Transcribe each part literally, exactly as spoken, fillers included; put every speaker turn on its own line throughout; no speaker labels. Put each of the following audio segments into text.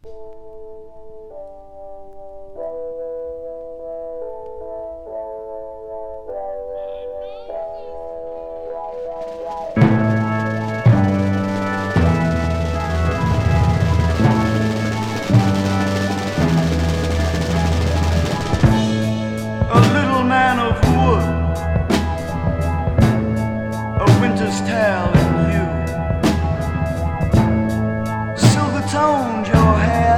A little man of wood, a winter's tale in you, silver-toned your hair,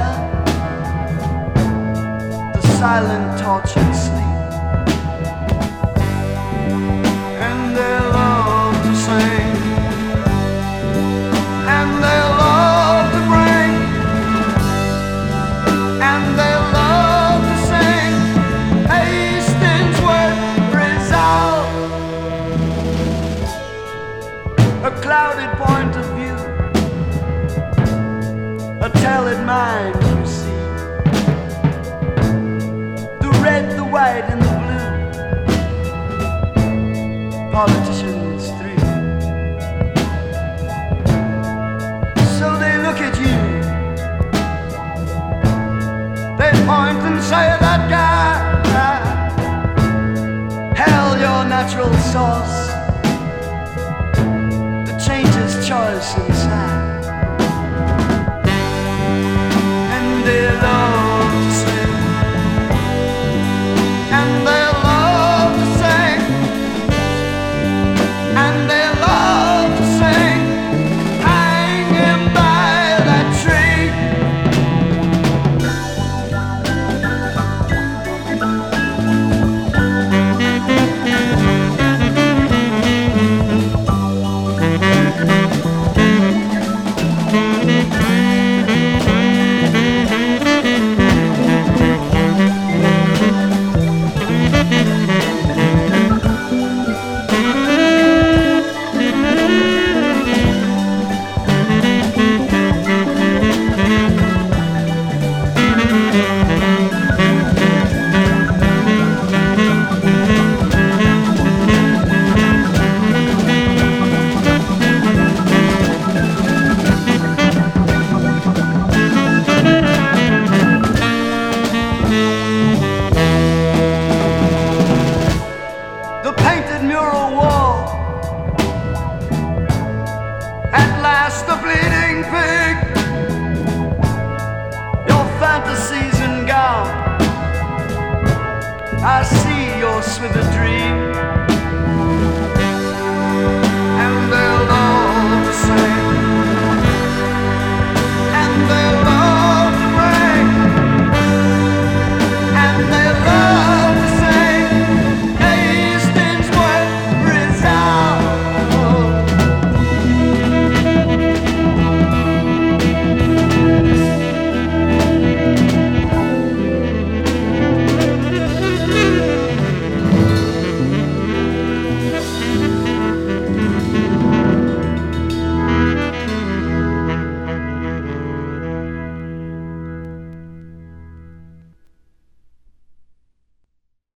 the silent tortured sleep, and they love to sing, and they love to bring, and they love to sing. Hastings Worth Result, a clouded point of view, a tailed mind you see, the red, the white and the blue, politicians three. So they look at you, they point and say that guy, hell, your natural source, the changes choice inside. And they love to sing, and they love to sing, and they love to sing, hanging by that tree. The painted mural wall, at last the bleeding pig, your fantasies in gown, I see your swithered dream.